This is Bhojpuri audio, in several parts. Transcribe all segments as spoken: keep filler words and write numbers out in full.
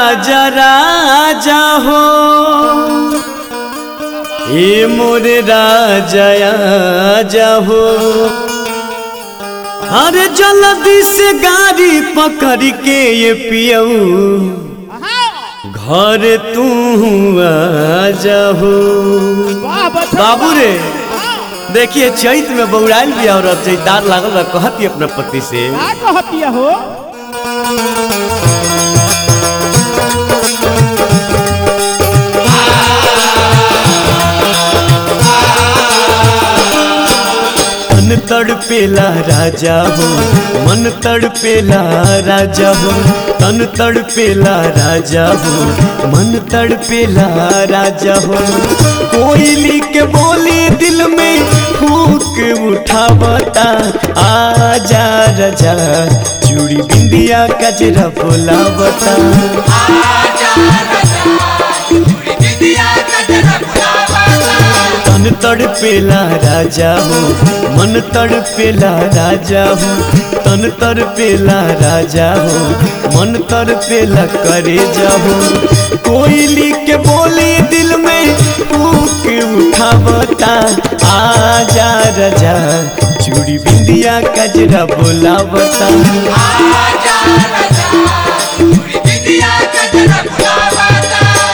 राजा राजा हो ए मोरे राजा आजा हो। अरे जल्दी से गाड़ी पकड़ के ये पियऊ घर तू आजा हो। बाबू रे देखिए चैत में बौराइल भी औरत चैतार लागल बा कहती अपना पति से कहती हो मन तड़पेला राजा हो मन तड़पेला राजा हो तन तड़पेला राजा हो मन तड़पेला राजा हो। कोयली के बोली दिल में फूक उठावता आजा राजा चूड़ी बिंदिया कजरा बोलावता आजा राजा चूड़ी बिंदिया कजरा बोलावता। तन तड़पेला राजा हो मन तड़पेला राजा हो तन तड़पेला राजा हो मन तड़पेला करे जाहो। कोयली के बोली दिल में फूक उठावता आजा राजा चूड़ी बिंदिया कजरा बोलावता आजा राजा चूड़ी बिंदिया कजरा बोलावता।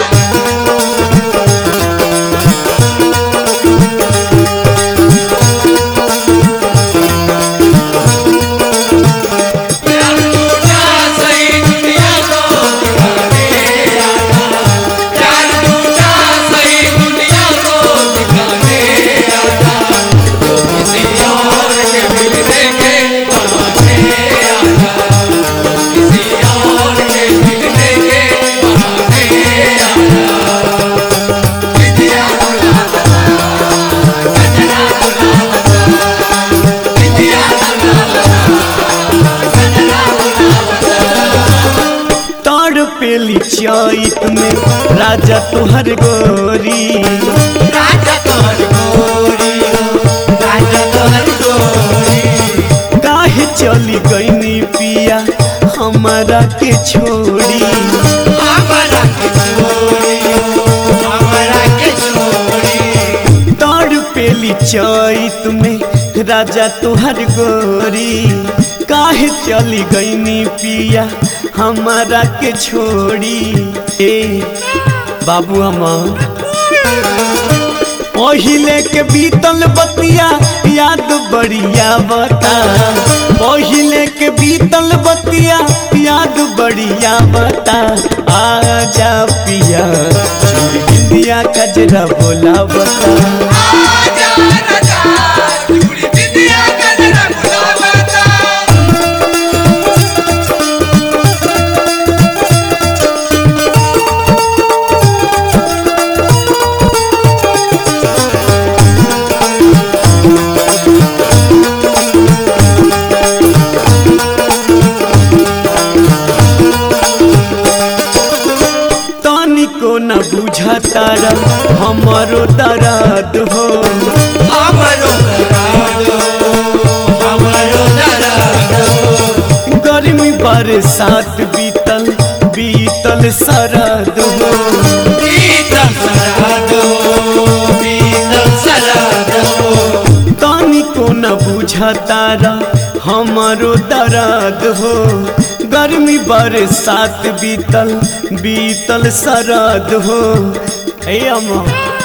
पेली चैत में राजा तुहर गोरी राजा तुहर गोरी राजा तुहर गोरी काहे चली गईनी पिया हमारा के छोड़ी हमारा के छोड़ी हमारा के छोड़ी। तड़ पेली चैत में राजा तुहर गोरी काहे चली गईनी पिया हमारा के छोड़ी। ए बाबू हमार पहिले के बीतल बतिया याद बढ़िया बता पहिले के बीतल बतिया याद बढ़िया बता आजा पिया चूड़ी बिंदिया कजरा बोला बता आजा राजा चूड़ी बिंदिया कजरा बोला बता। न बुझतारा हमारो दर्द हो हमारो दर्द हमारो दर्द। गर्मी बरसात बीतल बीतल सरद हो बीतल सरद हो बीतल सरद हो। तानी को न बुझतारा हमारो दर्द हो गर्मी बरसात बीतल बीतल सरद हो। ए अम्मा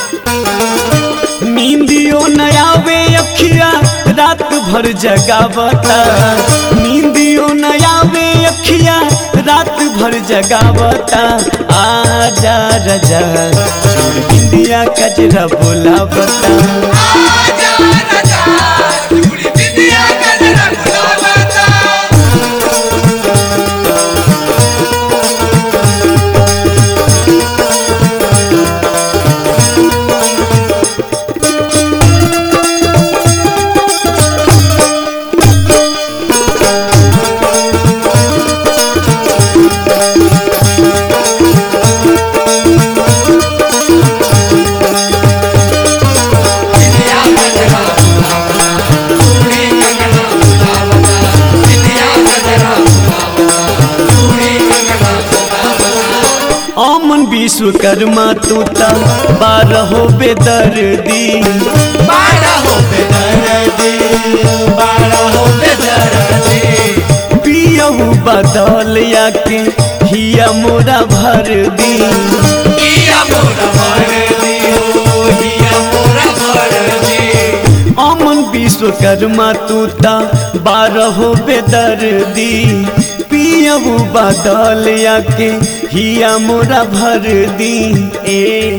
नींदियो न आवे अखिया रात भर जगावता नींदियो न आवे अखिया रात भर जगावता आजा राजा चूड़ी बिंदिया कजरा बोलावता आजा राजा चूड़ी बिंदिया कजरा बोलावता। Yeah. अमन विश्वकर्मा तू ता बारह बेदर्दी बारह बेदर्दी बारह बेदर्दी पियहू बदल के हिया मोरा भर दी हिया मोरा भर दी हिया मोरा भर दी अमन विश्वकर्मा तू ता बारह बेदर्दी पियहू बदल के हिया मोरा भर दी ए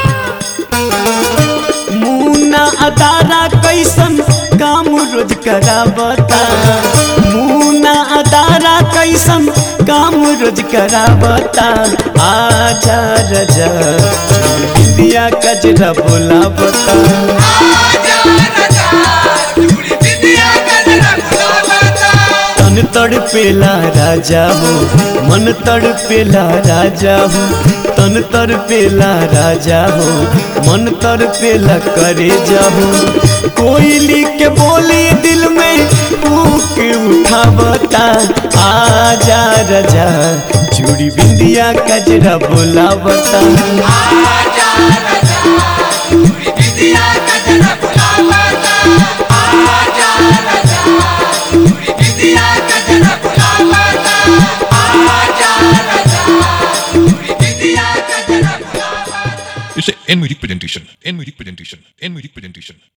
मुन्ना अदारा कैसन काम रोज करावता मुन्ना अदारा कैसन काम रोज करावता आजा रजा दिया कजरा बोलावता आजा राजा चूड़ी बिंदिया गजरा बुलावता तन तड़पेला राजा हो मन तड़पेला राजा हो तन तड़पेला राजा हो मन तड़पेला करे जाहो कोयली के बोली दिल में फूक उठावता आजा राजा चूड़ी बिंदिया कजरा बोलावता आजा राजा चूड़ी बिंदिया गजरा बुलावता आजा राजा चूड़ी बिंदिया गजरा बुलावता आजा राजा चूड़ी बिंदिया गजरा बुलावता It's an N-Music presentation. N-Music presentation. N-Music presentation.